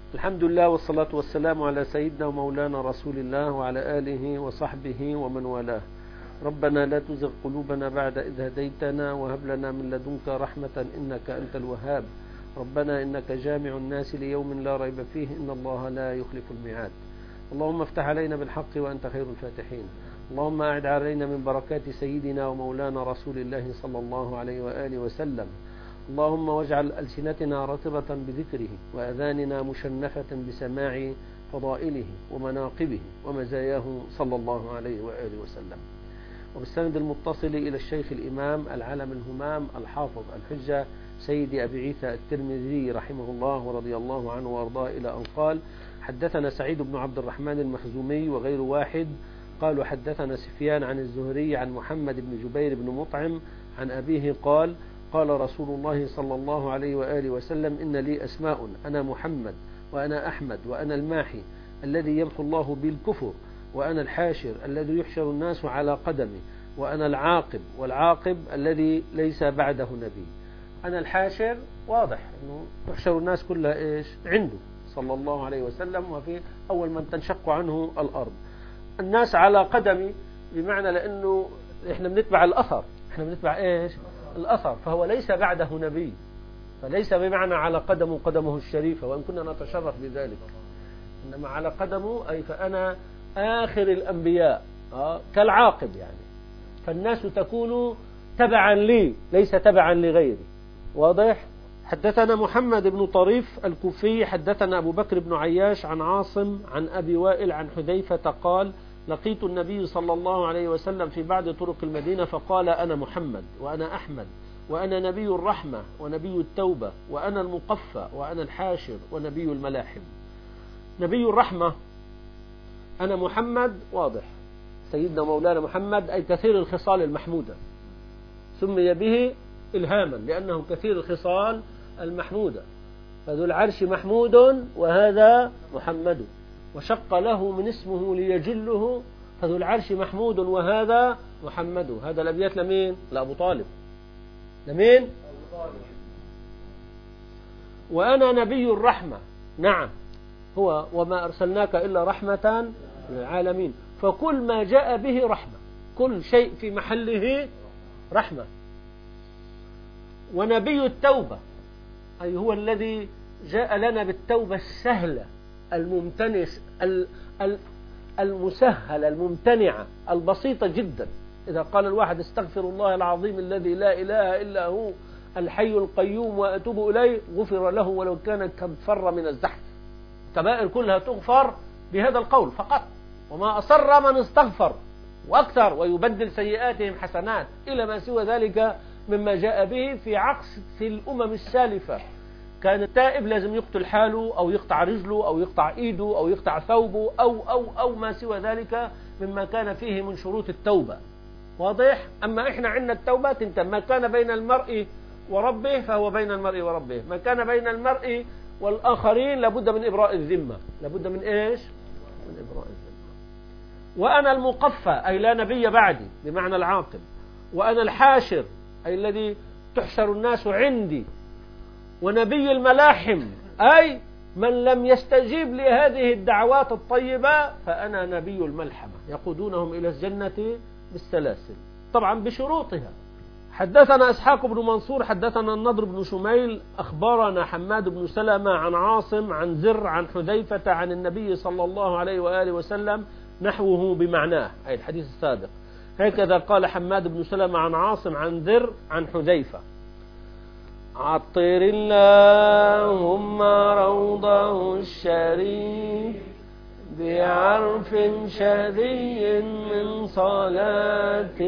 الحمد لله والصلاة والسلام على سيدنا ومولانا رسول الله وعلى آله وصحبه ومن والاه. ربنا لا تزغ قلوبنا بعد إذ هديتنا وهب لنا من لدنك رحمة إنك أنت الوهاب. ربنا إنك جامع الناس ليوم لا ريب فيه إن الله لا يخلف الميعاد. اللهم افتح علينا بالحق وأنت خير الفاتحين. اللهم أعد علينا من بركات سيدنا ومولانا رسول الله صلى الله عليه وآله وسلم. اللهم واجعل ألسنتنا رطبة بذكره وأذاننا مشنفة بسماع فضائله ومناقبه ومزاياه صلى الله عليه وآله وسلم. وبالسند المتصل إلى الشيخ الإمام العلم الهمام الحافظ الحجة سيدي أبي عيسى الترمذي رحمه الله ورضي الله عنه وأرضاه إلى أن قال: حدثنا سعيد بن عبد الرحمن المخزومي وغير واحد قالوا حدثنا سفيان عن الزهري عن محمد بن جبير بن مطعم عن أبيه قال: قال رسول الله صلى الله عليه وآله وسلم: إن لي أسماء، أنا محمد وأنا أحمد وأنا الماحي الذي يمحو الله بالكفر، وأنا الحاشر الذي يحشر الناس على قدمي، وأنا العاقب والعاقب الذي ليس بعده نبي. أنا الحاشر واضح أنه يحشر الناس كلها إيش عنده صلى الله عليه وسلم، وفي أول من تنشق عنه الأرض. الناس على قدمي بمعنى لأنه إحنا بنتبع الأثر، إحنا بنتبع إيش الأثر، فهو ليس بعده نبي، فليس بمعنى على قدمه الشريفة، وإن كنا نتشرف بذلك، إنما على قدمه أي فأنا آخر الأنبياء كالعاقب يعني، فالناس تكون تبعا لي ليس تبعا لغيري. واضح؟ حدثنا محمد بن طريف الكوفي حدثنا أبو بكر بن عياش عن عاصم عن أبي وائل عن حذيفة قال: لقيت النبي صلى الله عليه وسلم في بعض طرق المدينة فقال: أنا محمد وأنا أحمد وأنا نبي الرحمة ونبي التوبة وأنا المقفى وأنا الحاشر ونبي الملاحم. نبي الرحمة أنا محمد، واضح سيدنا مولانا محمد أي كثير الخصال المحمودة، سمي به إلهاما لأنه كثير الخصال المحمودة، فذو العرش محمود وهذا محمد، وشق له من اسمه ليجله، فذو العرش محمود وهذا محمد. هذا الأبيات لمين؟ لأبو طالب. لمين؟ أبو طالب. وأنا نبي الرحمة، نعم هو وما أرسلناك إلا رحمة للعالمين، فكل ما جاء به رحمة، كل شيء في محله رحمة. ونبي التوبة أي هو الذي جاء لنا بالتوبة السهلة الممتنس المسهلة الممتنعة البسيطة جدا. إذا قال الواحد استغفر الله العظيم الذي لا إله إلا هو الحي القيوم وأتوب إليه غفر له ولو كان قد فر من الزحف. الكبائر كلها تغفر بهذا القول فقط، وما أصر من استغفر وأكثر ويبدل سيئاتهم حسنات إلى ما سوى ذلك مما جاء به في عكس في الأمم السالفة. كان التائب لازم يقتل حاله أو يقطع رجله أو يقطع إيده أو يقطع ثوبه أو ما سوى ذلك مما كان فيه من شروط التوبة. واضح؟ أما إحنا عندنا التوبة تنتهي، ما كان بين المرء وربه فهو بين المرء وربه، ما كان بين المرء والآخرين لابد من إبراء الذمة. لابد من إيش؟ من إبراء الذمة. وأنا المقفى أي لا نبي بعدي بمعنى العاقب، وأنا الحاشر أي الذي تحشر الناس عندي، ونبي الملاحم أي من لم يستجيب لهذه الدعوات الطيبة فأنا نبي الملحمة، يقودونهم إلى الجنة بالسلاسل، طبعا بشروطها. حدثنا إسحاق بن منصور حدثنا النضر بن شميل أخبرنا حماد بن سلمة عن عاصم عن زر عن حذيفة عن النبي صلى الله عليه وآله وسلم نحوه بمعناه أي الحديث السابق. هكذا قال حماد بن سلمة عن عاصم عن ذر عن حذيفة: عطر اللهم روضه الشريف بعرف شذي من صلاة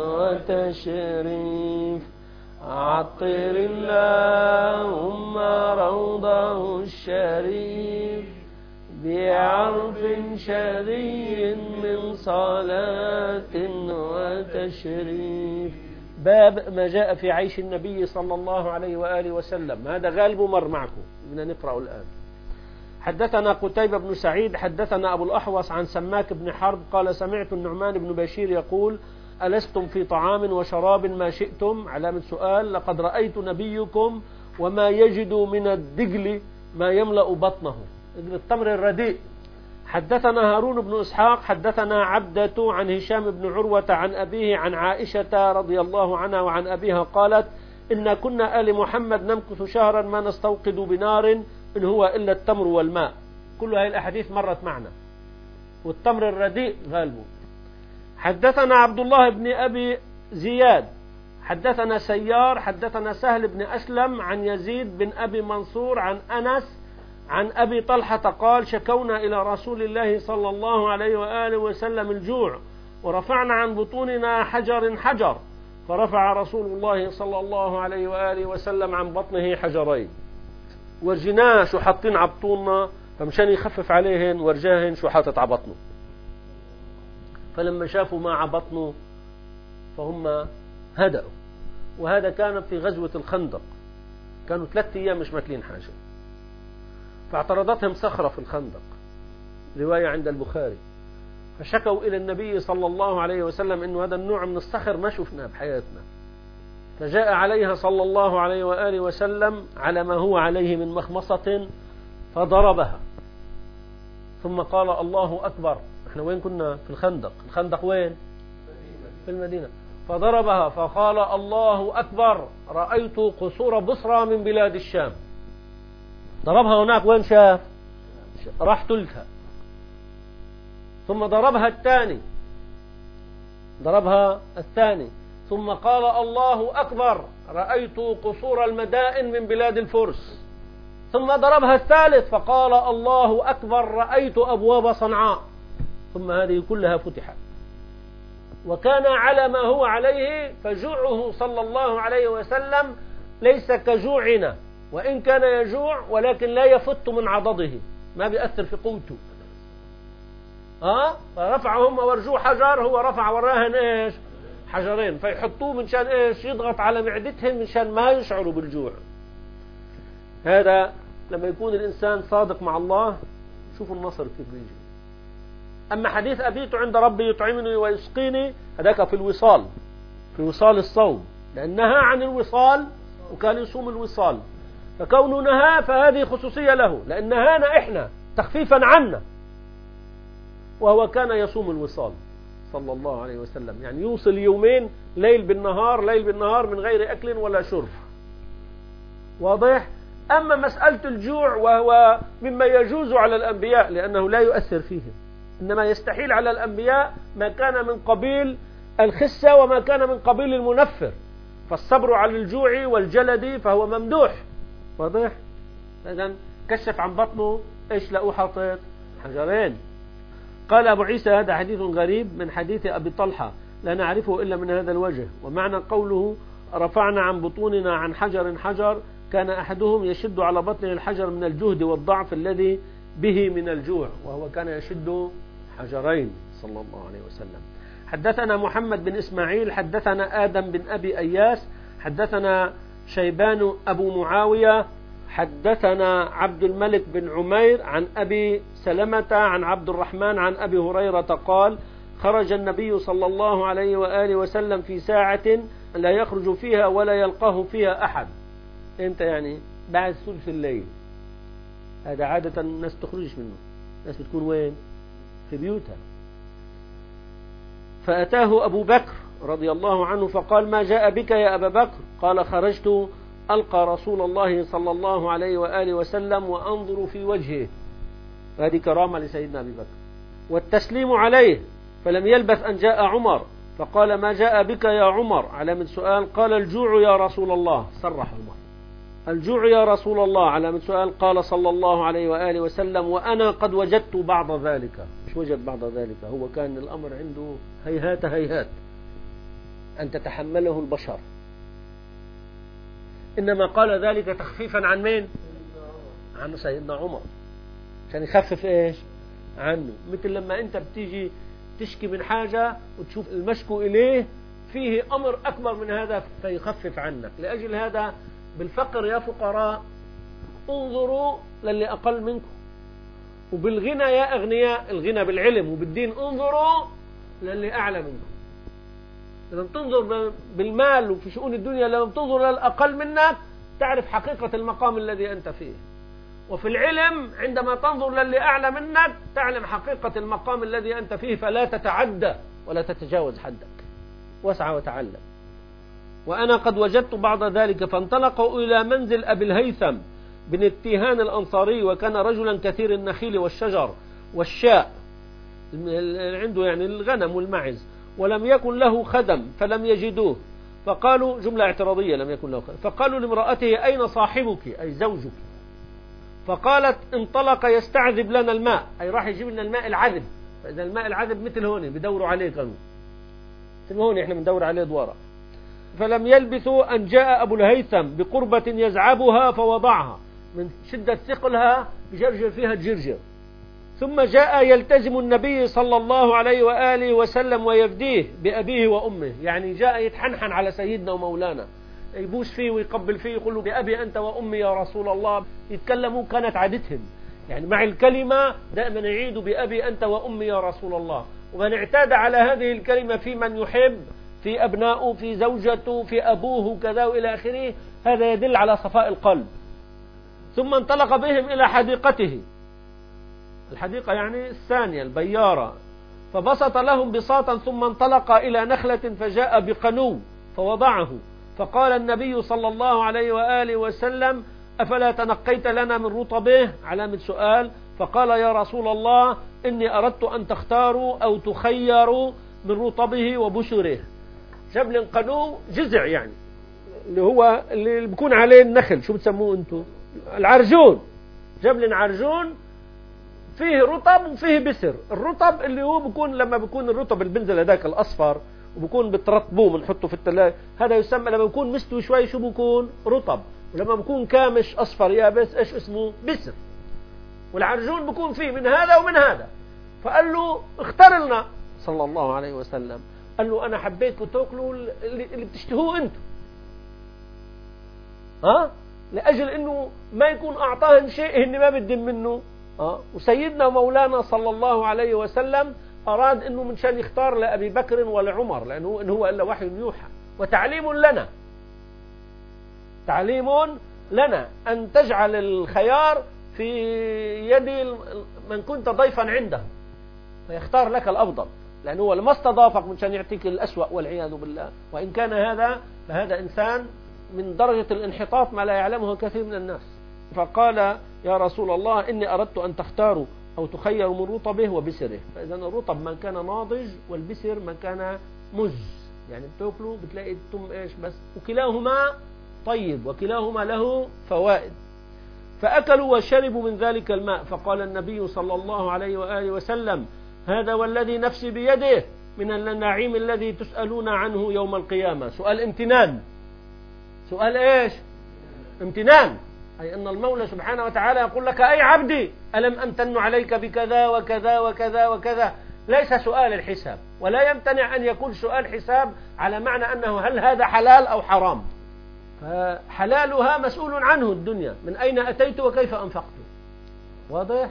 وتشريف. عطر اللهم روضه الشريف بعرف شذي من صلاة وتشريف. باب ما جاء في عيش النبي صلى الله عليه وآله وسلم. هذا غالب مر معكم، بدنا نقرأه الآن. حدثنا قتيبة بن سعيد حدثنا أبو الأحوص عن سماك بن حرب قال: سمعت النعمان بن بشير يقول: ألستم في طعام وشراب ما شئتم؟ علامة سؤال. لقد رأيت نبيكم وما يجد من الدجل ما يملأ بطنه. التمر الرديء. حدثنا هارون بن إسحاق حدثنا عبدة عن هشام بن عروة عن أبيه عن عائشة رضي الله عنها وعن أبيها قالت إن كنا آل محمد نمكث شهرا ما نستوقد بنار إن هو إلا التمر والماء. كل هذه الأحاديث مرت معنا، والتمر الرديء غالبه. حدثنا عبد الله بن أبي زياد حدثنا سيار حدثنا سهل بن أسلم عن يزيد بن أبي منصور عن أنس عن أبي طلحة قال شكونا إلى رسول الله صلى الله عليه وآله وسلم الجوع ورفعنا عن بطوننا حجر فرفع رسول الله صلى الله عليه وآله وسلم عن بطنه حجرين ورجناه شو حاطين عبطوننا، فمشان يخفف عليهن ورجاهن شو حاطط عبطنه. فلما شافوا ما عبطنه فهم هدأوا. وهذا كان في غزوة الخندق، كانوا 3 أيام مش ماكلين حاجة، فاعترضتهم صخرة في الخندق، رواية عند البخاري، فشكوا إلى النبي صلى الله عليه وسلم إنه هذا النوع من الصخر ما شفناه بحياتنا، فجاء عليها صلى الله عليه وآله وسلم على ما هو عليه من مخمصة فضربها، ثم قال الله أكبر. احنا وين كنا؟ في الخندق. الخندق وين؟ في المدينة. فضربها فقال الله أكبر رأيت قصور بصرى من بلاد الشام. ضربها هناك وين شاف؟ راح تلتها. ثم ضربها الثاني ثم قال الله أكبر رأيت قصور المدائن من بلاد الفرس. ثم ضربها الثالث فقال الله أكبر رأيت أبواب صنعاء. ثم هذه كلها فتحت، وكان على ما هو عليه، فجوعه صلى الله عليه وسلم ليس كجوعنا، وإن كان يجوع ولكن لا يفت من عضده، ما بيأثر في قوته. فرفعهم ورجوه حجر، هو رفع وراهن ايش؟ حجرين، فيحطوه من شان ايش؟ يضغط على معدتهم من شان ما يشعروا بالجوع. هذا لما يكون الإنسان صادق مع الله، شوفوا النصر كيف بيجي. أما حديث أبيت عند ربي يطعمني ويسقيني، هذاك في الوصال، في وصال الصوم، لأن نهى عن الوصال وكان يصوم الوصال، فكونه نهى فهذه خصوصية له، لأن نهانا إحنا تخفيفا عنا، وهو كان يصوم الوصال صلى الله عليه وسلم، يعني يوصل يومين ليل بالنهار من غير أكل ولا شرب. واضح؟ أما مسألة الجوع وهو مما يجوز على الأنبياء لأنه لا يؤثر فيهم، إنما يستحيل على الأنبياء ما كان من قبيل الخسة وما كان من قبيل المنفر، فالصبر على الجوع والجلد فهو ممدوح. واضح؟ إذن كشف عن بطنه إيش لقوا؟ حاطط حجرين. قال أبو عيسى هذا حديث غريب من حديث أبي طلحة لا نعرفه إلا من هذا الوجه. ومعنى قوله رفعنا عن بطوننا عن حجر كان أحدهم يشد على بطنه الحجر من الجهد والضعف الذي به من الجوع، وهو كان يشد حجرين صلى الله عليه وسلم. حدثنا محمد بن إسماعيل حدثنا آدم بن أبي أياس حدثنا شيبان أبو معاوية حدثنا عبد الملك بن عمير عن أبي سلمة عن عبد الرحمن عن أبي هريرة قال خرج النبي صلى الله عليه وآله وسلم في ساعة لا يخرج فيها ولا يلقاه فيها أحد. انت يعني بعد ثلث الليل، هذا عادة الناس تخرج منه، الناس بتكون وين؟ في بيوتها. فأتاه أبو بكر رضي الله عنه فقال ما جاء بك يا أبا بكر؟ قال خرجت ألقى رسول الله صلى الله عليه وآله وسلم وأنظر في وجهه. هذه كرامة لسيدنا أبي بكر. والتسليم عليه، فلم يلبث أن جاء عمر فقال ما جاء بك يا عمر؟ علامة سؤال. قال الجوع يا رسول الله. صرح عمر الجوع يا رسول الله علامة سؤال. قال صلى الله عليه وآله وسلم وأنا قد وجدت بعض ذلك. مش وجد بعض ذلك، هو كان الأمر عنده هيهات أن تتحمله البشر، إنما قال ذلك تخفيفا عن مين؟ عن سيدنا عمر، عشان يخفف إيش عنه. مثل لما أنت بتيجي تشكي من حاجة وتشوف المشكو إليه فيه أمر أكبر من هذا فيخفف عنك. لأجل هذا بالفقر يا فقراء انظروا للي أقل منكم، وبالغنى يا أغنياء، الغنى بالعلم وبالدين انظروا للي أعلى منكم. لما تنظر بالمال وفي شؤون الدنيا، لما تنظر للأقل منك تعرف حقيقة المقام الذي أنت فيه. وفي العلم عندما تنظر للي أعلى منك تعلم حقيقة المقام الذي أنت فيه، فلا تتعدى ولا تتجاوز حدك، واسعى وتعلم. وأنا قد وجدت بعض ذلك. فانطلقوا إلى منزل أبي الهيثم بن التيهان الأنصاري، وكان رجلا كثير النخيل والشجر والشاء، عنده يعني الغنم والمعز، ولم يكن له خدم فلم يجدوه، فقالوا جملة اعتراضية لم يكن له خدم، فقالوا لامرأته أين صاحبك أي زوجك؟ فقالت انطلق يستعذب لنا الماء، أي راح يجيب لنا الماء العذب. فإذا الماء العذب مثل هون بدوروا عليه، كانوا مثل هون احنا بندور عليه دوارة. فلم يلبثوا أن جاء أبو الهيثم بقربة يزعبها فوضعها، من شدة ثقلها يجرجر فيها الجرجر. ثم جاء يلتزم النبي صلى الله عليه وآله وسلم ويفديه بأبيه وأمه، يعني جاء يتحنحن على سيدنا ومولانا، يبوس فيه ويقبل فيه، يقول له بأبي أنت وأمي يا رسول الله. يتكلموا كانت عادتهم، يعني مع الكلمة دائما يعيدوا بأبي أنت وأمي يا رسول الله. ومن اعتاد على هذه الكلمة في من يحب، في أبنائه، في زوجته، في أبوه كذا وإلى آخره، هذا يدل على صفاء القلب. ثم انطلق بهم إلى حديقته، الحديقة يعني الثانية البيارة، فبسط لهم بساطا، ثم انطلق إلى نخلة فجاء بقنو فوضعه، فقال النبي صلى الله عليه وآله وسلم أفلا تنقيت لنا من رطبه؟ علامة سؤال. فقال يا رسول الله إني أردت أن تختاروا أو تخيروا من رطبه وبشره. جبل قنو جزع يعني اللي هو اللي بيكون عليه النخل، شو بتسموه انتو؟ العرجون. جبل عرجون فيه رطب وفيه بسر. الرطب اللي هو بيكون لما بيكون الرطب اللي بنزل هذاك الأصفر وبكون بترطبوه بنحطه في الثلاجة، هذا يسمى لما بيكون مستوي شوي شو بيكون؟ رطب. ولما بيكون كامش أصفر يابس ايش اسمه؟ بسر. والعرجون بيكون فيه من هذا ومن هذا. فقال له اختار لنا صلى الله عليه وسلم، قال له أنا حبيتكم تاكلوا اللي بتشتهوه أنتم، لأجل إنه ما يكون أعطاهن شيء هن ما بدهم منه. وسيدنا مولانا صلى الله عليه وسلم أراد إنه من شان يختار لأبي بكر ولعمر، لأنه إن هو إلا وحي يوحى وتعليم لنا، تعليم لنا أن تجعل الخيار في يد من كنت ضيفا عنده، فيختار لك الأفضل، لأنه هو لما استضافك من شان يعطيك الأسوأ والعياذ بالله. وإن كان هذا فهذا إنسان من درجة الانحطاط ما لا يعلمه كثير من الناس. فقال يا رسول الله إني أردت أن تختاروا أو تخيروا من رطبه وبسره. فإذا الرطب من كان ناضج والبسر من كان مز، يعني بتاكلوا بتلاقي التم إيش بس، وكلاهما طيب وكلاهما له فوائد. فأكلوا وشربوا من ذلك الماء. فقال النبي صلى الله عليه وآله وسلم هذا والذي نفسي بيده من النعيم الذي تسألون عنه يوم القيامة. سؤال امتنان. سؤال ايش؟ امتنان، أي أن المولى سبحانه وتعالى يقول لك أي عبدي ألم أمتن عليك بكذا وكذا وكذا وكذا. ليس سؤال الحساب، ولا يمتنع أن يكون سؤال حساب على معنى أنه هل هذا حلال أو حرام. فحلالها مسؤول عنه الدنيا، من أين أتيت وكيف أنفقت، واضح؟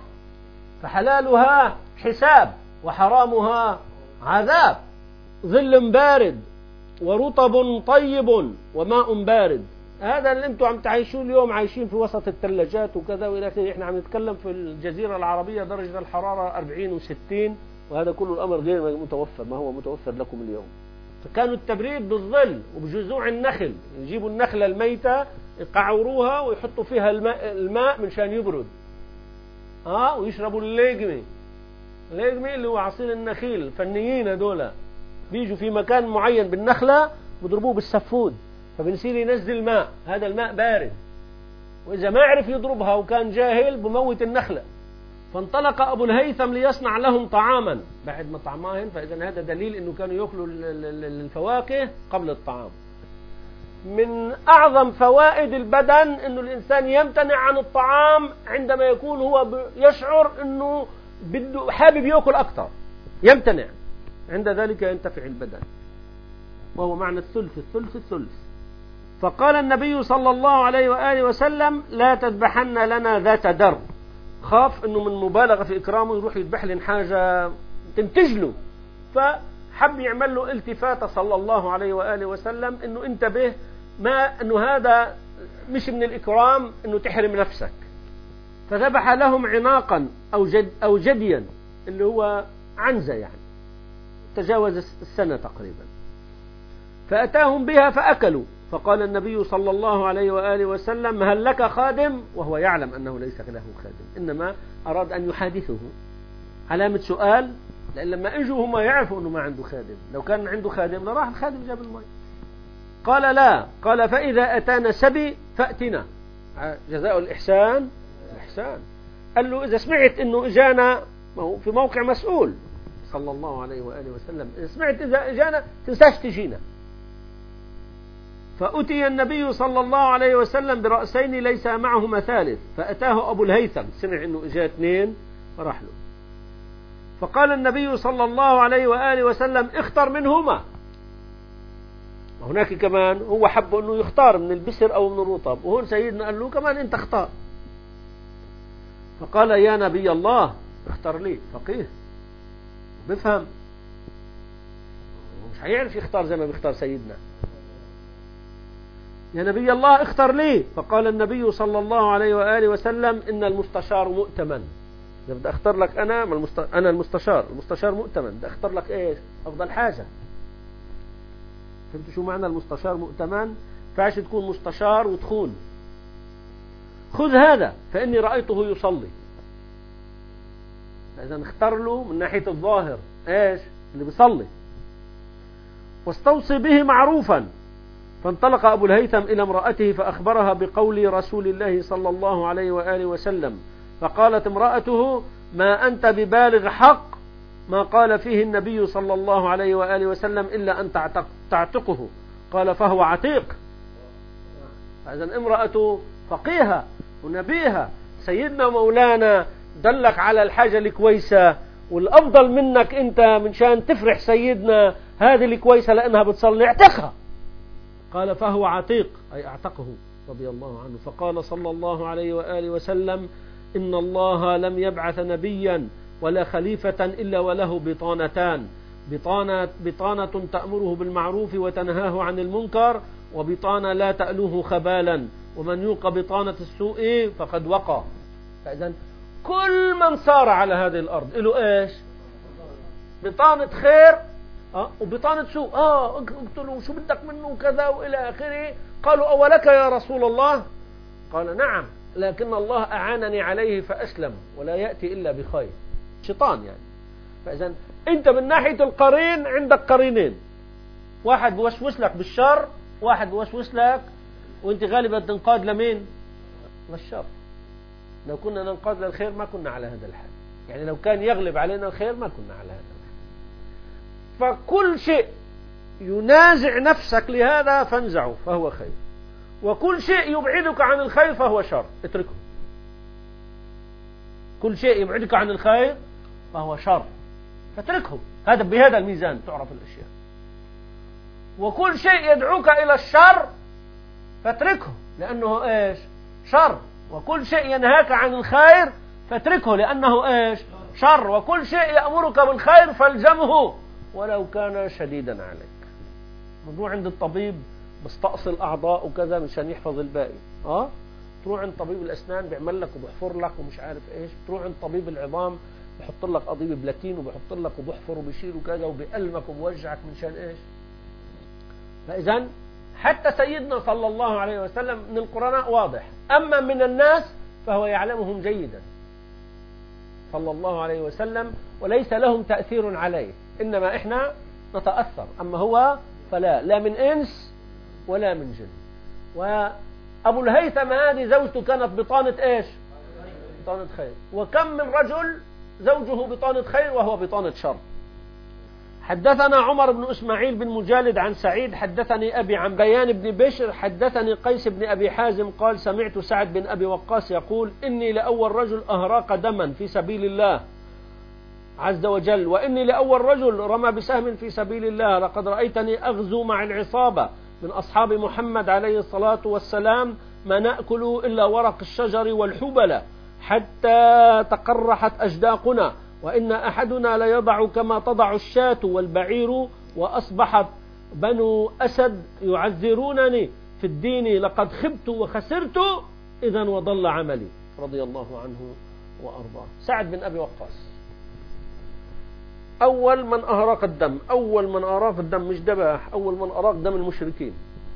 فحلالها حساب وحرامها عذاب. ظل بارد ورطب طيب وماء بارد. هذا اللي انتم عم تعيشون اليوم، عايشين في وسط الثلاجات وكذا والى اخره. احنا عم نتكلم في الجزيرة العربية درجة الحرارة 40 و60، وهذا كل الأمر غير متوفر، ما هو متوفر لكم اليوم. فكانوا التبريد بالظل وبجذوع النخل، يجيبوا النخلة الميتة يقعروها ويحطوا فيها الماء من شان يبرد، ويشربوا الليجمي اللي هو عصير النخيل. الفنيين هذولا بيجوا في مكان معين بالنخلة بيضربوه بالسفود، فبنصير ينزل ماء، هذا الماء بارد، وإذا ما عرف يضربها وكان جاهل بموت النخلة. فانطلق أبو الهيثم ليصنع لهم طعاما بعد ما طعماهن. فإذا هذا دليل أنه كانوا يأكلوا الفواكه قبل الطعام. من أعظم فوائد البدن أنه الإنسان يمتنع عن الطعام عندما يكون هو يشعر أنه بده حابب يأكل أكثر، يمتنع، عند ذلك ينتفع البدن، وهو معنى الثلث الثلث الثلث. فقال النبي صلى الله عليه وآله وسلم لا تذبحن لنا ذات در. خاف أنه من مبالغة في إكرامه يروح يذبح لنا حاجة تنتج له، فحب يعمل له التفاتة صلى الله عليه وآله وسلم أنه انتبه، ما أنه هذا مش من الإكرام أنه تحرم نفسك، فذبح لهم عناقا أو جديا، اللي هو عنزة يعني تجاوز السنة تقريبا، فأتاهم بها فأكلوا. فقال النبي صلى الله عليه وآله وسلم: هل لك خادم؟ وهو يعلم أنه ليس له خادم، إنما أراد أن يحادثه، علامة سؤال، لأن لما إجوا هم يعرفوا أنه ما عنده خادم، لو كان عنده خادم لراح الخادم جاب الماء. قال لا. قال: فإذا أتانا سبي فأتنا. جزاء الإحسان الإحسان. قال له: إذا سمعت أنه إجانا، في موقع مسؤول صلى الله عليه وآله وسلم، إذا سمعت إذا إجانا تنساش تجينا. فأتي النبي صلى الله عليه وسلم برأسين ليس معهما ثالث، فأتاه أبو الهيثم، سمع أنه إجا اثنين فراح له. فقال النبي صلى الله عليه وآله وسلم: اختر منهما. هناك كمان هو حب أنه يختار من البسر أو من الرطب، وهون سيدنا قال له كمان أنت اختار. فقال: يا نبي الله اختر لي. فقيه بفهم، مش هيعرف يختار زي ما بيختار سيدنا. يا نبي الله اختر لي. فقال النبي صلى الله عليه وآله وسلم: إن المستشار مؤتمن. إذا بدي أختار لك أنا المستشار مؤتمن، بدي أختار لك إيش؟ أفضل حاجة. فهمتوا شو معنى المستشار مؤتمن؟ فعش تكون مستشار وتخون. خذ هذا فإني رأيته يصلي. إذا اختار له من ناحية الظاهر إيش؟ اللي بيصلي. واستوصي به معروفا. فانطلق أبو الهيثم إلى امرأته فأخبرها بقول رسول الله صلى الله عليه وآله وسلم. فقالت امرأته: ما أنت ببالغ حق ما قال فيه النبي صلى الله عليه وآله وسلم إلا أن تعتقه. قال: فهو عتيق. إذن امرأته فقيهة ونبيها، سيدنا مولانا دلك على الحاجة الكويسة، والأفضل منك أنت من شان تفرح سيدنا هذه الكويسة لأنها بتصلي، اعتقها. قال: فهو عتيق، أي اعتقه رضي الله عنه. فقال صلى الله عليه وآله وسلم: إن الله لم يبعث نبيا ولا خليفة إلا وله بطانتان، بطانة تأمره بالمعروف وتنهاه عن المنكر، وبطانة لا تألوه خبالا، ومن يوق بطانة السوء فقد وقى. فإذن كل من صار على هذه الأرض له إيش؟ بطانة خير وبطانة سوء. قلت له: شو بدك منه كذا وإلى آخره. قالوا: أولك يا رسول الله؟ قال: نعم، لكن الله أعانني عليه فأسلم، ولا يأتي إلا بخير. شيطان يعني. فإذا أنت من ناحية القرين عندك قرينين، واحد بوسوس لك بالشر، واحد بوسوس لك وأنت غالبا تنقاد لمين؟ للشر. لو كنا ننقاد للخير ما كنا على هذا الحال، يعني لو كان يغلب علينا الخير ما كنا على هذا الحال. فكل شيء ينازع نفسك لهذا فانزعه فهو خير، وكل شيء يبعدك عن الخير فهو شر، اتركه. كل شيء يبعدك عن الخير فهو شر، فاتركه. هذا بهذا الميزان تعرف الأشياء. وكل شيء يدعوك إلى الشر فاتركه لأنه إيش؟ شر. وكل شيء ينهاك عن الخير فاتركه لأنه إيش؟ شر. وكل شيء يأمرك بالخير فالزمه ولو كان شديدا عليك. موضوع عند الطبيب بستأصل أعضاء وكذا مشان يحفظ الباقي. تروح عند طبيب الأسنان بيعمل لك وبيحفر لك ومش عارف إيش. تروح عند طبيب العظام بحط لك قضيب بلاتين وبحط لك وبحفر وبيشيل وكذا وبيألمك وبوجعك مشان إيش. فإذن حتى سيدنا صلى الله عليه وسلم من القرآن واضح، أما من الناس فهو يعلمهم جيدا صلى الله عليه وسلم، وليس لهم تأثير عليه، إنما إحنا نتأثر، أما هو فلا، لا من إنس ولا من جن. وأبو الهيثم هذه زوجته كانت بطانة إيش؟ بطانة خير. وكم من رجل زوجه بطانة خير وهو بطانة شر. حدثنا عمر بن إسماعيل بن مجالد عن سعيد حدثني أبي عن بيان بن بشر حدثني قيس بن أبي حازم قال: سمعت سعد بن أبي وقاص يقول: إني لأول رجل أهراق دما في سبيل الله عز وجل، وإني لأول رجل رمى بسهم في سبيل الله. لقد رأيتني أغزو مع العصابة من أصحاب محمد عليه الصلاة والسلام ما نأكل إلا ورق الشجر والحبلة حتى تقرحت أجداقنا، وإن أحدنا ليضع كما تضع الشاة والبعير، وأصبحت بنو أسد يعذرونني في الدين، لقد خبت وخسرت إذا وضل عملي. رضي الله عنه وأرضاه. سعد بن أبي وقاص أول من أهراق الدم، أول من أراق الدم، مش ذبح، أول من أراق دم المشركين.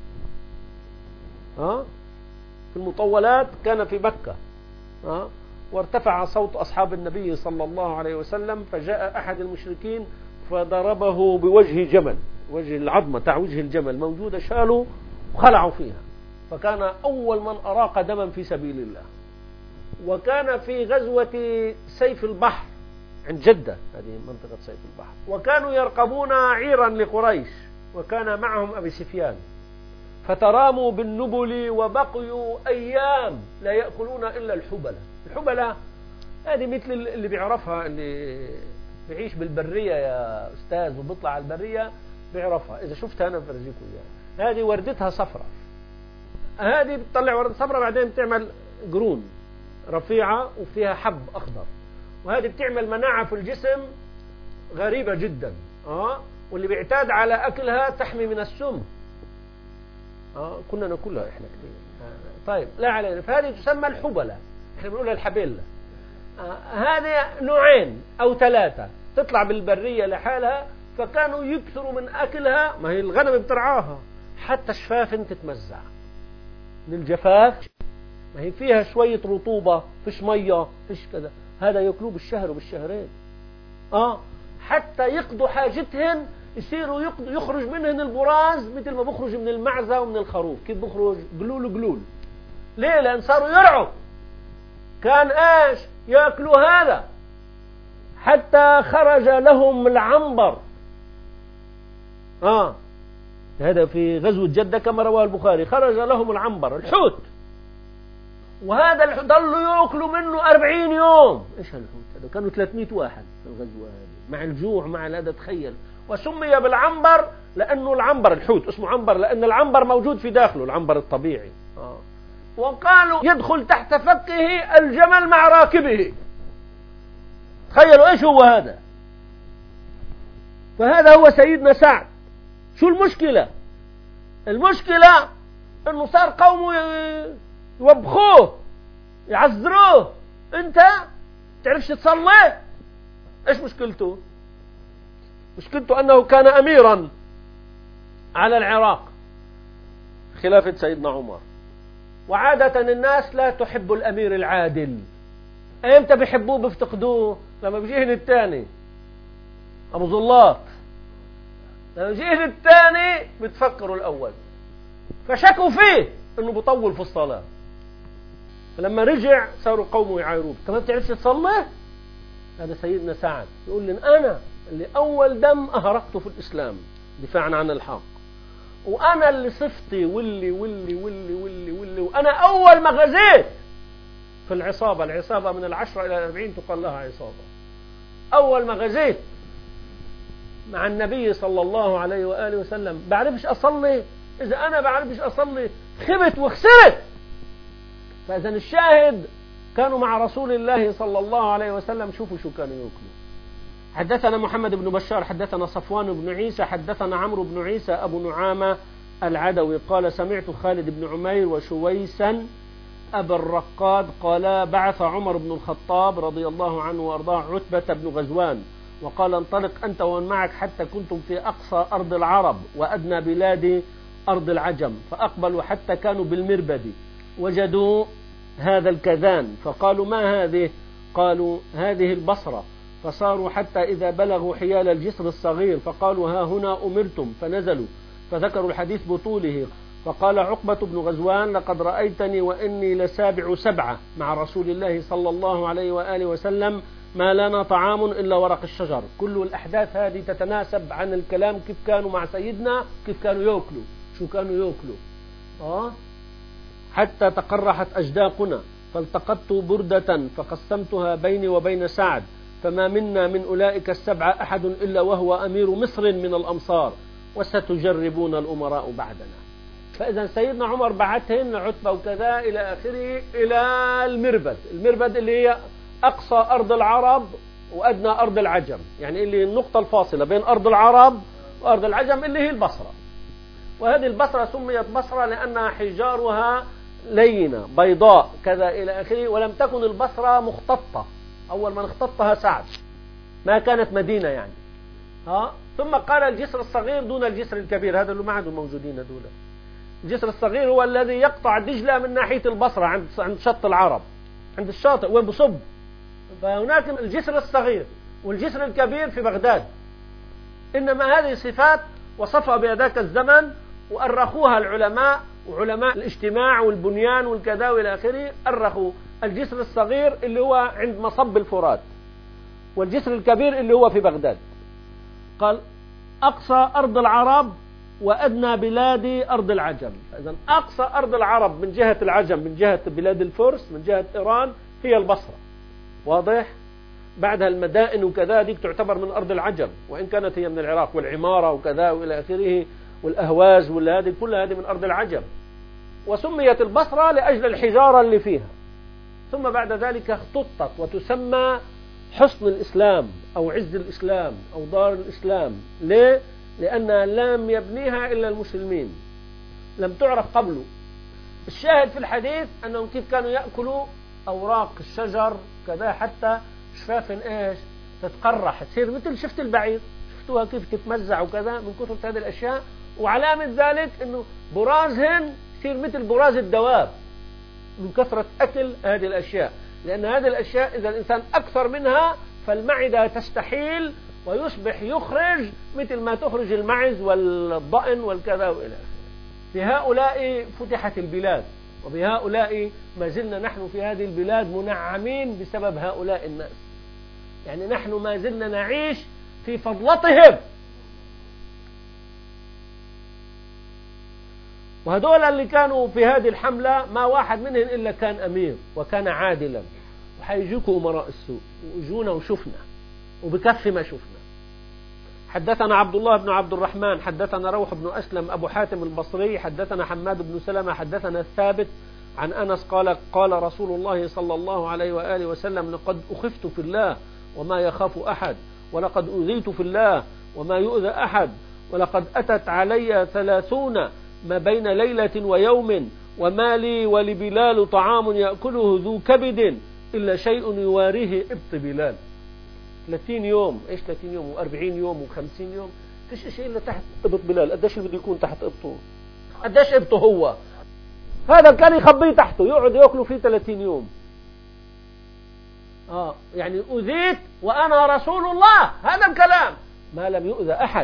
في المطولات كان في مكة، وارتفع صوت أصحاب النبي صلى الله عليه وسلم، فجاء أحد المشركين فضربه بوجه جمل، وجه العظمة تاع وجه الجمل موجودة، شالوا وخلعوا فيها، فكان أول من أراق دما في سبيل الله. وكان في غزوة سيف البحر عند جدة، هذه منطقة سيف البحر، وكانوا يرقبون عيرا لقريش، وكان معهم أبي سفيان، فتراموا بالنبل وبقيوا أيام لا يأكلون إلا الحبلة. الحبلة هذه مثل اللي بيعرفها، اللي بيعيش بالبرية يا أستاذ وبيطلع على البرية بيعرفها، إذا شفتها أنا بفرجيكم إياها. هذه وردتها صفرة، هذه بتطلع وردة صفرة، بعدين بتعمل قرون رفيعة وفيها حب أخضر، وهذه بتعمل مناعة في الجسم غريبة جدا. واللي بيعتاد على أكلها تحمي من السم. كنا ناكلها إحنا كثير. طيب لا علينا، فهذه تسمى الحبلة، إحنا بنقولها الحبيلة. هذه نوعين أو ثلاثة تطلع بالبرية لحالها، فكانوا يكثروا من أكلها. ما هي الغنم بترعاها حتى شفاف تتمزع من الجفاف، ما هي فيها شوية رطوبة، فيش مية، فيش كذا، هذا يأكلوه بالشهر وبالشهرين. حتى يقضوا حاجتهن، يصيروا يخرج منهن البراز مثل ما بخرج من المعزة ومن الخروف. كيف بخرج؟ قلول قلول. ليه؟ لأن صاروا يرعوا، كان ايش يأكلوا هذا، حتى خرج لهم العنبر. هذا في غزوة جدة كما رواه البخاري، خرج لهم العنبر الحوت، وهذا ضلوا يأكلوا منه 40 يوم. ايش هالحوت هذا؟ كانوا 300 واحد في الغزوة هذه، مع الجوع مع هذا، تخيل. وسمي بالعنبر لأنه العنبر، الحوت اسمه عنبر لأن العنبر موجود في داخله، العنبر الطبيعي. وقالوا يدخل تحت فكه الجمل مع راكبه. تخيلوا ايش هو هذا. فهذا هو سيدنا سعد. شو المشكلة؟ المشكلة انه صار قومه يوبخوه يعذروه. انت تعرفش تصلي؟ ايش مشكلته؟ مشكلته انه كان اميرا على العراق خلافة سيدنا عمر، وعادة الناس لا تحب الامير العادل. امتى بيحبوه بيفتقدوه؟ لما بيجيهن الثاني ابو زلاط، لما بيجيهن الثاني بتفكروا الاول، فشكوا فيه انه بيطول في الصلاة، فلما رجع صاروا قومه يعايروه. انت ما بتعرفش تصلي؟ هذا سيدنا سعد يقول لي انا اللي اول دم اهرقته في الاسلام دفاعا عن الحق، وانا اللي صفتي واللي واللي واللي واللي واللي، وانا اول ما غزيت في العصابة. العصابة من 10 إلى 40 تقال لها عصابة. اول ما غزيت مع النبي صلى الله عليه وآله وسلم بعرفش اصلي. اذا انا بعرفش اصلي خبت وخسرت. فاذا الشاهد كانوا مع رسول الله صلى الله عليه وسلم. شوفوا شو كانوا يأكلوا. حدثنا محمد بن بشار حدثنا صفوان بن عيسى حدثنا عمرو بن عيسى أبو نعامة العدوي قال سمعت خالد بن عمير وشويسا أبا الرقاد قال بعث عمر بن الخطاب رضي الله عنه وأرضاه عتبة بن غزوان وقال انطلق أنت ومن معك حتى كنتم في أقصى أرض العرب وأدنى بلاد أرض العجم، فأقبلوا حتى كانوا بالمربد وجدوا هذا الكذان فقالوا ما هذه؟ قالوا هذه البصرة. فصاروا حتى إذا بلغوا حيال الجسر الصغير فقالوا ها هنا أمرتم، فنزلوا فذكروا الحديث بطوله. فقال عقبة بن غزوان لقد رأيتني وإني لسابع سبعة مع رسول الله صلى الله عليه وآله وسلم ما لنا طعام إلا ورق الشجر. كل الأحداث هذه تتناسب عن الكلام كيف كانوا مع سيدنا، كيف كانوا يأكلوا، شو كانوا يأكلوا. حتى تقرحت أجداقنا فالتقطت بردة فقسمتها بيني وبين سعد فما منا من أولئك السبعة أحد إلا وهو أمير مصر من الأمصار وستجربون الأمراء بعدنا. فإذا سيدنا عمر بعثهم عتبة وكذا إلى آخره إلى المربد. المربد اللي هي أقصى أرض العرب وأدنى أرض العجم، يعني اللي النقطة الفاصلة بين أرض العرب وأرض العجم اللي هي البصرة. وهذه البصرة سميت بصرة لأن حجارها لينة بيضاء كذا إلى آخره. ولم تكن البصرة مختطة، أول من اختطها سعد، ما كانت مدينة يعني. ثم قال الجسر الصغير دون الجسر الكبير، هذا اللي ما عندهم موجودين دول. الجسر الصغير هو الذي يقطع دجلة من ناحية البصرة عند شط العرب، عند الشاطئ وين بصب. فهناك الجسر الصغير والجسر الكبير في بغداد. إنما هذه صفات وصفها بذاك الزمن وأرخوها العلماء وعلماء الاجتماع والبنيان والكذا والى آخره. أرخوا الجسر الصغير اللي هو عند مصب الفرات، والجسر الكبير اللي هو في بغداد. قال أقصى أرض العرب وأدنى بلاد أرض العجم. إذن أقصى أرض العرب من جهة العجم، من جهة بلاد الفرس، من جهة إيران، هي البصرة. واضح؟ بعدها المدائن وكذا ديك تعتبر من أرض العجم، وإن كانت هي من العراق، والعمارة وكذا وإلى آخره، والأهواز هذه كلها هذه من أرض العجم. وسميت البصرة لأجل الحجارة اللي فيها. ثم بعد ذلك اختطت وتسمى حصن الإسلام أو عز الإسلام أو دار الإسلام. ليه؟ لأنها لم يبنيها إلا المسلمين، لم تعرف قبله. الشاهد في الحديث أنهم كيف كانوا يأكلوا أوراق الشجر كذا حتى شفافن تتقرح، تصير مثل شفت البعير، شفتوها كيف تتمزع وكذا من كثرة هذه الأشياء. وعلامة ذلك أنه برازهن يصير مثل براز الدواب من كثرة أكل هذه الأشياء، لأن هذه الأشياء إذا الإنسان أكثر منها فالمعدة تستحيل ويصبح يخرج مثل ما تخرج المعز والضأن والكذا وإلى آخره. بهؤلاء فتحت البلاد، وبهؤلاء ما زلنا نحن في هذه البلاد منعمين بسبب هؤلاء الناس. يعني نحن ما زلنا نعيش في فضلتهم. وهذول اللي كانوا في هذه الحملة ما واحد منهم إلا كان أمير وكان عادلا. وحيجوكوا أمراء السوء وجونا وشفنا وبكفي ما شفنا. حدثنا عبد الله بن عبد الرحمن حدثنا روح بن أسلم أبو حاتم البصري حدثنا حماد بن سلمة حدثنا الثابت عن أنس قال رسول الله صلى الله عليه وآله وسلم: لقد أخفت في الله وما يخاف أحد، ولقد أوذيت في الله وما يؤذى أحد، ولقد أتت علي 30 ما بين ليلة ويوم، وما لي ولبلال طعام يأكله ذو كبد إلا شيء يواريه إبط بلال. 30 يوم، إيش 30 يوم و40 يوم و50 يوم، فيش شيء إلا تحت إبط بلال. قديش اللي بده يكون تحت إبطه؟ قديش إبطه هو؟ هذا كان يخبيه تحته يقعد يأكله فيه 30 يوم. يعني أذيت وأنا رسول الله، هذا الكلام ما لم يؤذى أحد.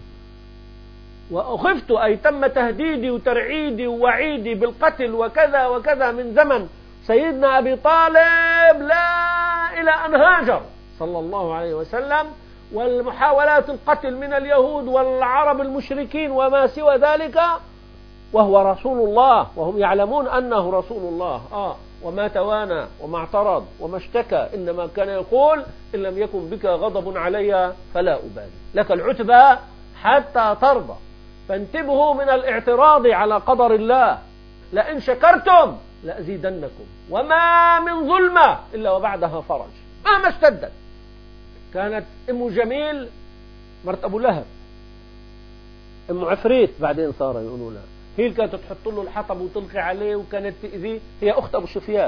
وأخفت أي تم تهديدي وترعيدي ووعيدي بالقتل وكذا وكذا من زمن سيدنا أبي طالب لا إلى أن هاجر صلى الله عليه وسلم، والمحاولات القتل من اليهود والعرب المشركين وما سوى ذلك، وهو رسول الله وهم يعلمون أنه رسول الله. وما توانى وما اعترض وما اشتكى، إنما كان يقول: إن لم يكن بك غضب علي فلا أبالي، لك العتبى حتى ترضى. فانتبهوا من الاعتراض على قدر الله، لئن شكرتم لأزيدنكم، وما من ظلمة إلا وبعدها فرج مهما اشتدت. كانت أم جميل مرت أبو لهب، أم عفريت بعدين صار يقولوا لها، هي اللي كانت تحط له الحطب وتلقي عليه وكانت تأذيه، هي أخت أبو سفيان.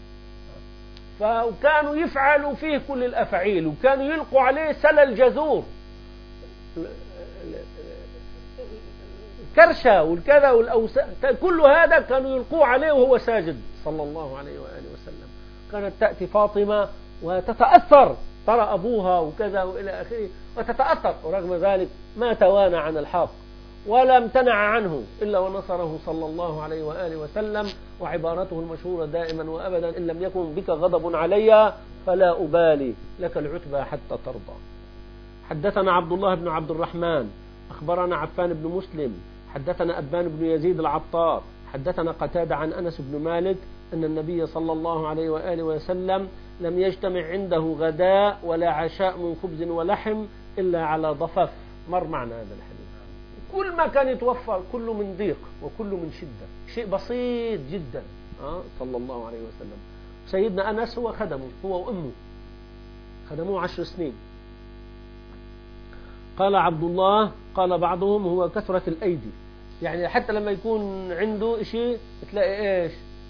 فكانوا يفعلوا فيه كل الأفعيل، وكانوا يلقوا عليه سل الجزور، الكرشة والكذا والأوساء، كل هذا كانوا يلقوا عليه وهو ساجد صلى الله عليه وآله وسلم. كانت تأتي فاطمة وتتأثر، ترى أبوها وكذا وإلى آخره وتتأثر، ورغم ذلك ما توانى عن الحق ولا امتنع عنه إلا ونصره صلى الله عليه وآله وسلم. وعبارته المشهورة دائما وأبدا: إن لم يكن بك غضب علي فلا أبالي، لك العتبى حتى ترضى. حدثنا عبد الله بن عبد الرحمن أخبرنا عفان بن مسلم حدثنا أبان بن يزيد العطار حدثنا قتادة عن أنس بن مالك أن النبي صلى الله عليه وآله وسلم لم يجتمع عنده غداء ولا عشاء من خبز ولحم إلا على ضفاف. مر معنا هذا الحديث. كل ما كان يتوفر كله من ضيق وكله من شدة، شيء بسيط جدا صلى الله عليه وسلم. سيدنا أنس هو خدمه، هو وأمه خدموه 10 سنين. قال عبد الله قال بعضهم: هو كثرة الأيدي، يعني حتى لما يكون عنده شيء تلاقي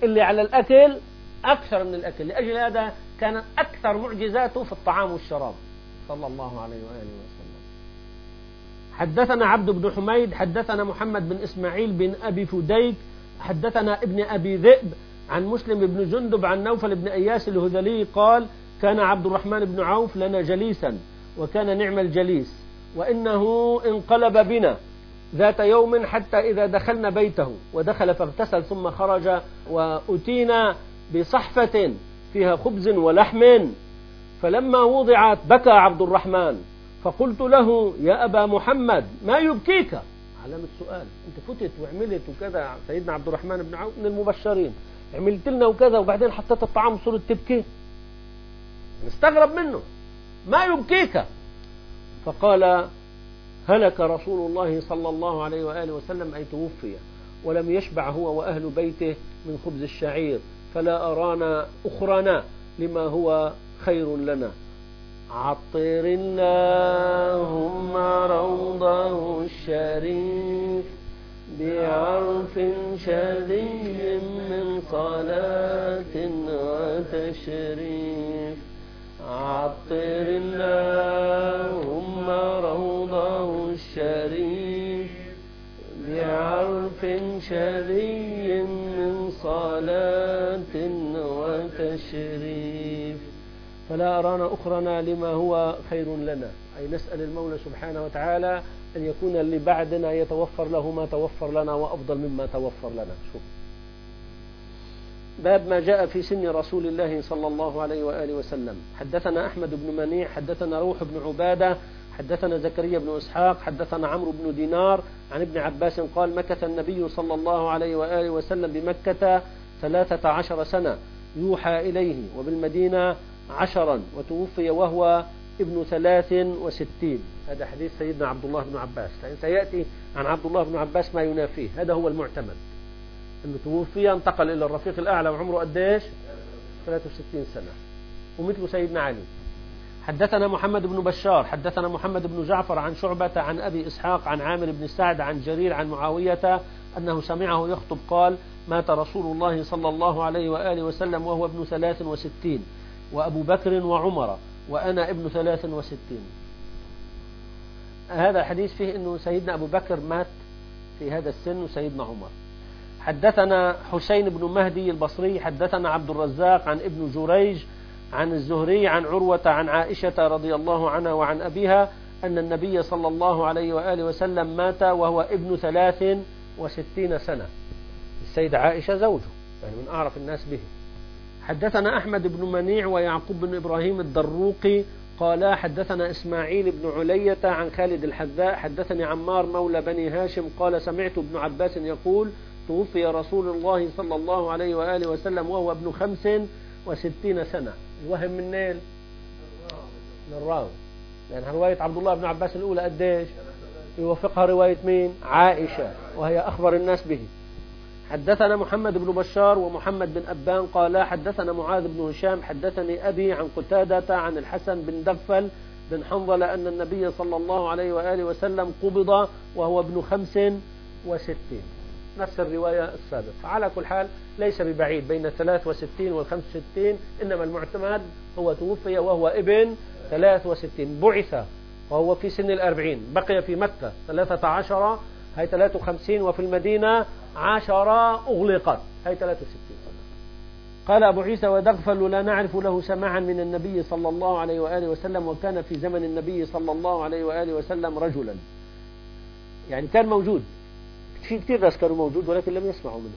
اللي على الأكل أكثر من الأكل. لأجل هذا كانت أكثر معجزاته في الطعام والشراب صلى الله عليه وآله وسلم. حدثنا عبد بن حميد حدثنا محمد بن إسماعيل بن أبي فديك حدثنا ابن أبي ذئب عن مسلم بن جندب عن نوفل بن إياس الهذلي قال كان عبد الرحمن بن عوف لنا جليسا وكان نعم الجليس، وإنه انقلب بنا ذات يوم حتى إذا دخلنا بيته ودخل فاغتسل ثم خرج وأتينا بصحفة فيها خبز ولحم، فلما وضعت بكى عبد الرحمن فقلت له يا أبا محمد ما يبكيك؟ علامة سؤال، أنت فتت وعملت وكذا. سيدنا عبد الرحمن بن عوف من المبشرين، عملت لنا وكذا وبعدين حطيت الطعام صورة تبكي. نستغرب منه، ما يبكيك؟ فقال هلك رسول الله صلى الله عليه وآله وسلم أي توفي، ولم يشبع هو وأهل بيته من خبز الشعير، فلا أرانا أخرنا لما هو خير لنا. عطر اللهم روضه الشريف بعرف شذي من صلاة وتشريف. عطر اللهم روضه الشريف بعرف شذي من صلاة وتشريف، فلا أرانا أخرنا لما هو خير لنا. أي نسأل المولى سبحانه وتعالى أن يكون اللي بعدنا يتوفر له ما توفر لنا وأفضل مما توفر لنا. شوف باب ما جاء في سن رسول الله صلى الله عليه وآله وسلم. حدثنا أحمد بن منيع حدثنا روح بن عبادة حدثنا زكريا بن إسحاق حدثنا عمرو بن دينار عن ابن عباس قال مكث النبي صلى الله عليه وآله وسلم بمكة 13 سنة يوحى إليه، وبالمدينة 10، وتوفي وهو ابن 63. هذا حديث سيدنا عبد الله بن عباس، لأن سيأتي عن عبد الله بن عباس ما ينافيه. هذا هو المعتمد، أنه توفي انتقل إلى الرفيق الأعلى وعمره قديش 63 سنة، ومثل سيدنا علي. حدثنا محمد بن بشار حدثنا محمد بن جعفر عن شعبة عن أبي إسحاق عن عامر بن سعد عن جرير عن معاوية أنه سمعه يخطب قال مات رسول الله صلى الله عليه وآله وسلم وهو ابن 63، وأبو بكر وعمر وأنا ابن 63. هذا حديث فيه أنه سيدنا أبو بكر مات في هذا السن وسيدنا عمر. حدثنا حسين بن مهدي البصري حدثنا عبد الرزاق عن ابن جريج عن الزهري عن عروة عن عائشة رضي الله عنها وعن أبيها أن النبي صلى الله عليه وآله وسلم مات وهو ابن 63 سنة. السيدة عائشة زوجه، يعني من أعرف الناس به. حدثنا أحمد بن منيع ويعقوب بن إبراهيم الدروقي قال حدثنا إسماعيل بن علية عن خالد الحذاء حدثني عمار مولى بني هاشم قال سمعت ابن عباس يقول توفي رسول الله صلى الله عليه وآله وسلم وهو ابن 65 سنة. الوهم من نيل من الراوي، لأن رواية عبد الله بن عباس الأولى قديش يوافقها رواية مين؟ عائشة، وهي أخبر الناس به. حدثنا محمد بن بشار ومحمد بن أبان قال حدثنا معاذ بن هشام حدثني أبي عن قتادة عن الحسن بن دغفل بن حنظلة أن النبي صلى الله عليه وآله وسلم قبض وهو ابن 65، نفس الرواية السابقة. على كل حال ليس ببعيد بين 63 وال 65، إنما المعتمد هو توفي وهو ابن 63، بعث وهو في سن 40، بقي في مكة 13 هي 53، وفي المدينة 10 أغلقت هي 63 سنة. قال أبو عيسى ودغفل لا نعرف له سماعا من النبي صلى الله عليه وآله وسلم، وكان في زمن النبي صلى الله عليه وآله وسلم رجلا، يعني كان موجود، في كثير ناس كانوا موجود ولكن لم يسمعوا منه.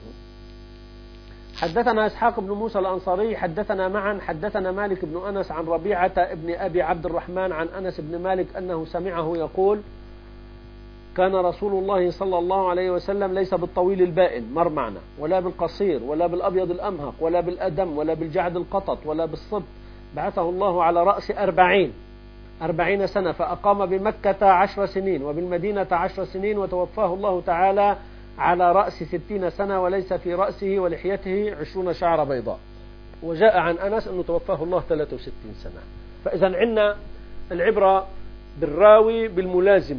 حدثنا إسحاق بن موسى الأنصاري حدثنا معا حدثنا مالك بن أنس عن ربيعة ابن أبي عبد الرحمن عن أنس بن مالك أنه سمعه يقول كان رسول الله صلى الله عليه وسلم ليس بالطويل البائن مر معنا، ولا بالقصير، ولا بالأبيض الأمهق، ولا بالأدم، ولا بالجعد القطط، ولا بالصب، بعثه الله على رأس 40 سنة، فأقام بمكة 10 سنين وبالمدينة 10 سنين، وتوفاه الله تعالى على رأس 60 سنة، وليس في رأسه ولحيته 20 شعر بيضاء. وجاء عن أنس أنه توفاه الله 63 سنة. فإذا عندنا العبرة بالراوي بالملازم،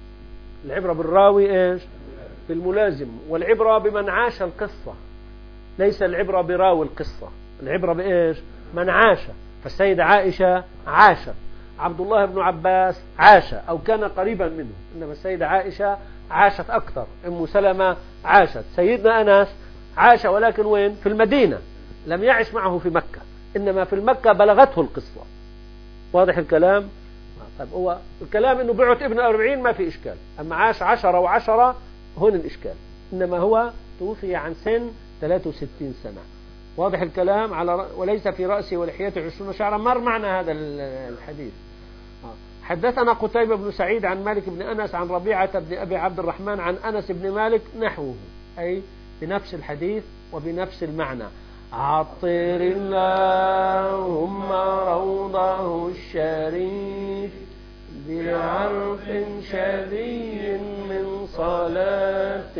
العبرة بالراوي إيش؟ بالملازم، والعبرة بمن عاش القصة، ليس العبرة براوي القصة، العبرة بإيش؟ من عاش. فالسيدة عائشة عاشت، عبد الله بن عباس عاش أو كان قريبا منه، إنما السيدة عائشة عاشت أكثر. أم سلمة عاشت. سيدنا أنس عاش ولكن وين؟ في المدينة، لم يعش معه في مكة، إنما في المكة بلغته القصة. واضح الكلام؟ طيب هو الكلام إنه بعت ابن 40 ما في إشكال، أما عاش 10 و10 هون الإشكال. إنما هو توفي عن سن 63 سنة. واضح الكلام؟ وليس في رأسه ولحيته 20 شعرا. مر معنا هذا الحديث. حدثنا قتيبة بن سعيد عن مالك بن أنس عن ربيعة بن أبي عبد الرحمن عن أنس بن مالك نحوه، أي بنفس الحديث وبنفس المعنى. عطر اللهم روضه الشريف بعرف شديد من صلاة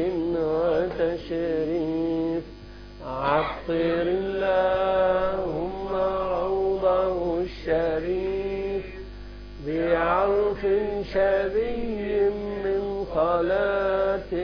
وتشريف. عطر اللهم روضه الشريف بعرف شديد من صلاة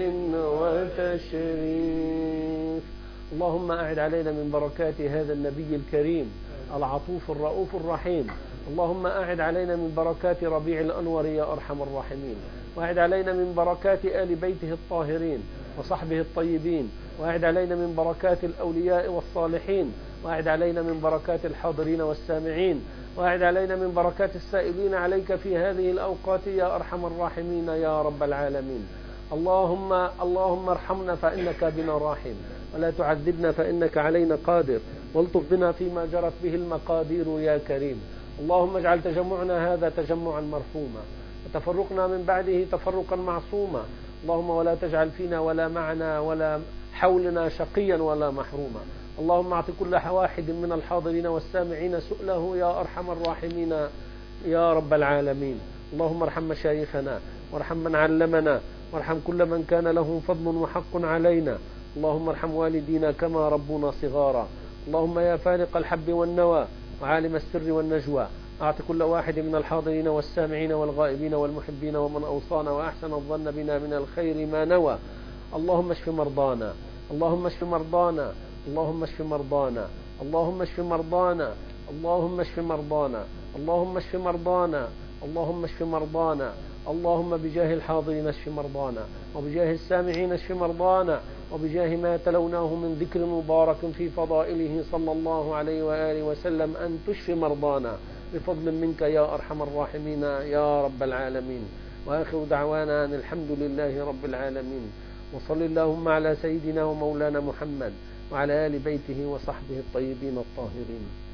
وتشريف. اللهم أعد علينا من بركات هذا النبي الكريم العطوف الرؤوف الرحيم. اللهم أعد علينا من بركات ربيع الأنور يا أرحم الراحمين، وأعد علينا من بركات آل بيته الطاهرين وصحبه الطيبين، وأعد علينا من بركات الأولياء والصالحين، وأعد علينا من بركات الحاضرين والسامعين، وأعد علينا من بركات السائلين عليك في هذه الأوقات يا أرحم الراحمين يا رب العالمين. اللهم ارحمنا فإنك بنا راحم، ولا تعذبنا فإنك علينا قادر، والطف بنا فيما جرت به المقادير يا كريم. اللهم اجعل تجمعنا هذا تجمعا مرحوما، وتفرقنا من بعده تفرقا معصوما. اللهم ولا تجعل فينا ولا معنا ولا حولنا شقيا ولا محروما. اللهم اعط كل واحد من الحاضرين والسامعين سؤله يا أرحم الراحمين يا رب العالمين. اللهم ارحم مشايخنا، وارحم من علمنا، وارحم كل من كان له فضل وحق علينا. اللهم ارحم والدينا كما ربونا صغارا. اللهم يا فالق الحب والنوى وعالم السر والنجوى، أعط كل واحد من الحاضرين والسامعين والغائبين والمحبين ومن أوصانا وأحسن الظن بنا من الخير ما نوى. اللهم اشف مرضانا، اللهم اشف مرضانا، اللهم اشف مرضانا، اللهم اشف مرضانا، اللهم اشف مرضانا، اللهم اشف مرضانا، اللهم اشف مرضانا. اللهم بجاه الحاضرين اشف مرضانا، وبجاه السامعين اشف مرضانا، وبجاه ما تلوناه من ذكر مبارك في فضائله صلى الله عليه وآله وسلم أن تشفي مرضانا بفضل منك يا أرحم الراحمين يا رب العالمين. وآخر دعوانا أن الحمد لله رب العالمين. وصل اللهم على سيدنا ومولانا محمد وعلى آل بيته وصحبه الطيبين الطاهرين.